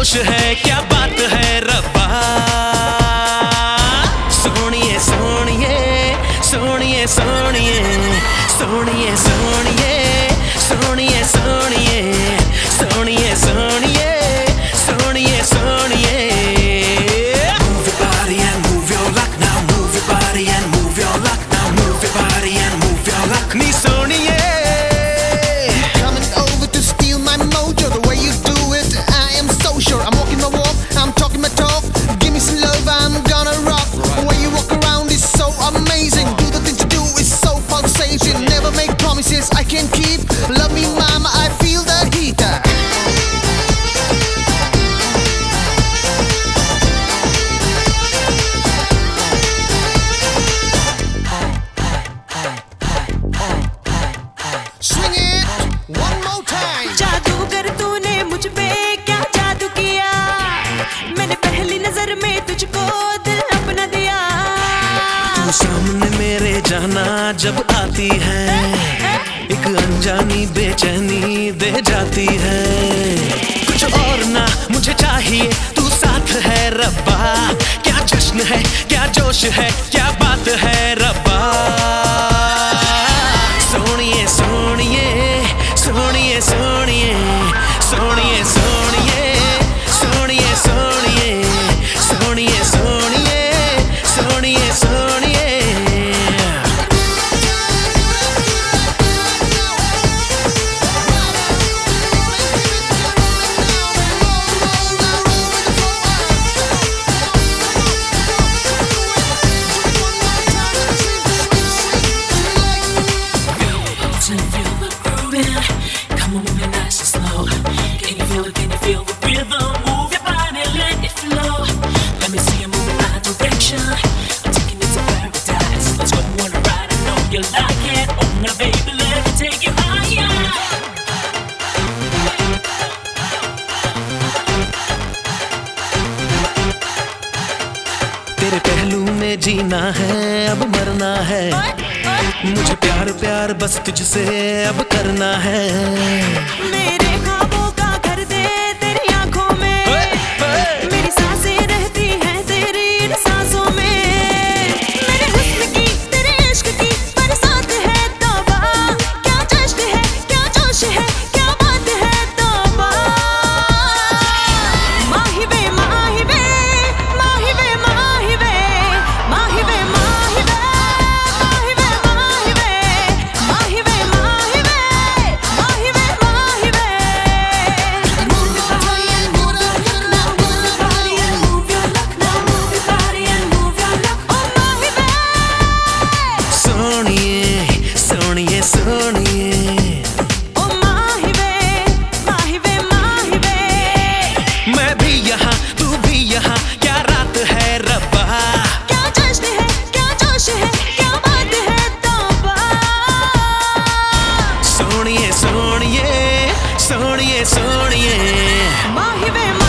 जोश है, क्या बात है रब्बा। सोनिए सोनिए सोनिए सोनिए सोनिए सोनिए सोनिए सोनिए सोनिए सोनिए सोनिए सोनिए। Move your body and move your luck now. Move your body and move your luck now. Move your body and move your luck. Knee सोनिए coming over to steal my mojo. The way you do it, I am so sure. I'm walking my walk, I'm talking my talk. Give me some love, I'm gonna rock. The way you walk around is so amazing. Do the things you do is so pulsating. Never make promises I can't keep. Love me, mama, I feel the heat. Swing it one more time. जादूगर तूने मुझ पे क्या जादू किया, मैंने पहली नजर में तुझको दिल अपना दिया। तू सामने मेरे जाना जब आती है, एक अनजानी बेचैनी दे जाती है। कुछ और ना मुझे चाहिए, तू साथ है रब्बा। क्या जश्न है, क्या जोश है, क्या बात है रब्बा। सोनिए सोनिए सोनिए सोनिए सोनिए सोनिए सोनिए सोनिए सोनिए सोनिए सोनिए सोनिए। Come on, move it nice and slow. Can you feel it? Can you feel the rhythm? Move your body, let it flow. Let me see you move in my direction. I'm taking it to paradise. Let's go on a ride. I know you like it. Oh, now baby, let me take you higher. तेरे पहलू में जीना है, अब मरना है। मुझे प्यार प्यार बस तुझसे अब करना है। मेरे ख्वाबों का घर दे तेरी आंखों में, मेरी सांसें रहती हैं तेरी इन सांसों में। मेरे हुस्न की तेरे इश्क की बरसात है तौबा। क्या जश्न है, क्या जोश है, क्या बात है तौबा। माही वे माही वे माही वे माही वे माही वे माही वे माही वे माही वे माही वे माही वे माही वे माही वे। Move your body and move your luck now. Move your body and move your luck now. Move your body and move your luck. ओ माही वे सोनिए सोनिए सोनिए ओ माही वे माही वे माही वे। मैं भी यहाँ तू भी यहाँ, क्या रात है रब्बा। क्या जश्न है, क्या जोश है, क्या बात है तौबा। सोनिए सोनिए सोनिए सोनिए माही वे